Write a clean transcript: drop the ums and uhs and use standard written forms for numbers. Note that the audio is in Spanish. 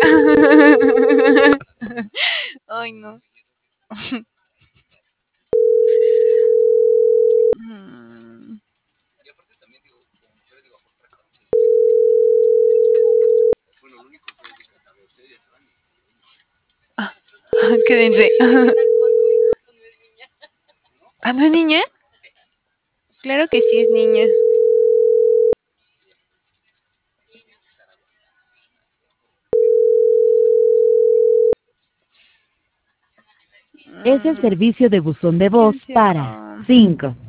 Ay, no. Mm. Quédense. ¿Ah, no es niña? Claro que sí es niña. Es el Mm, servicio de buzón de ¿quién voz para será? 5